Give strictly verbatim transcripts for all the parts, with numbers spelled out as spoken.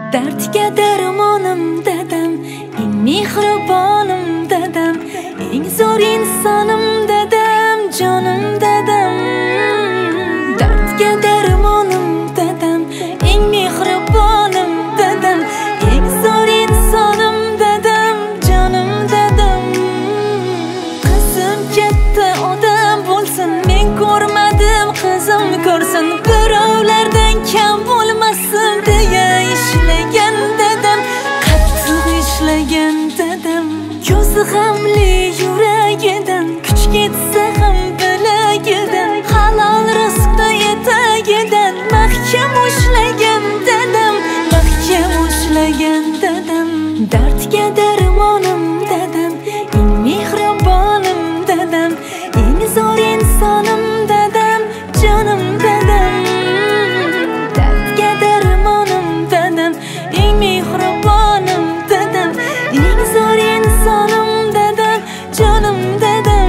Dardga darmonim dadam, eng mehribonim dadam, eng zo'r insonim dadam, jonim dadam. Dardga darmonim dadam, eng mehribonim dadam, eng zo'r insonim dadam, jonim dadam. Qizim katta odam bo'lsin, men ko'rmadim, qizim ko'rsin, birovlardan kam bo'lmasin deya ishlagan dadam, qattiq ishlagan dadam. Ko'zi g'amli yuragidan, kuch ketsa ham bilagidan, halol rizqda etagidan mahkam ushlagan dadam, mahkam ushlagan dadam. Dardga darmonim dadam, eng mehribonim dadam, eng zo'r insonim dadam, jonim dadam. Dardga darmonim dadam, eng mehribonim dadam, eng zo'r insonim dadam, jonim dadam.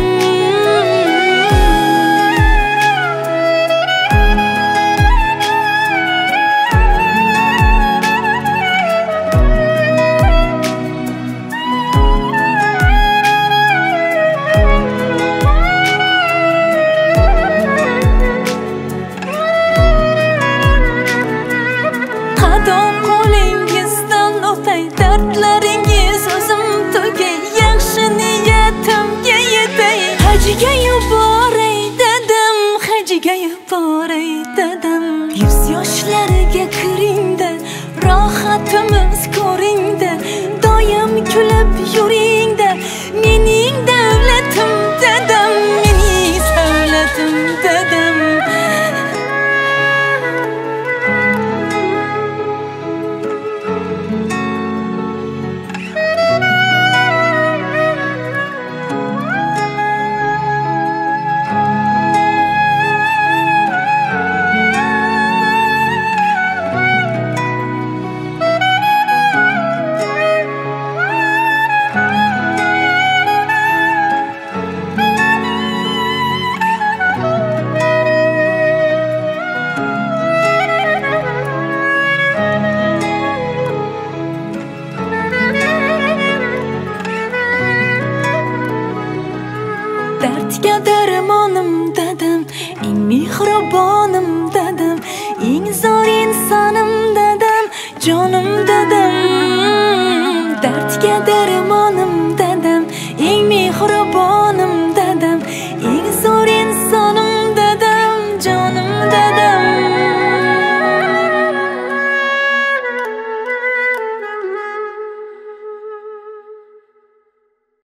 Qadam qo'lingizdan o'tay, dardlaringiz o'zim tugay, yaxshi niyatimga yetay. Hajga yuboray dadam, hajga yuboray dadam. Yuz yoshlarga kiringda, rohatimiz ko'ringda, doim kulib yuringda, mening davlatim dadam, mening savlatim dadam. Dardga darmonim dadam, eng mehribonim dadam, eng zo'r insonim dadam, jonim dadam. Dardga darmonim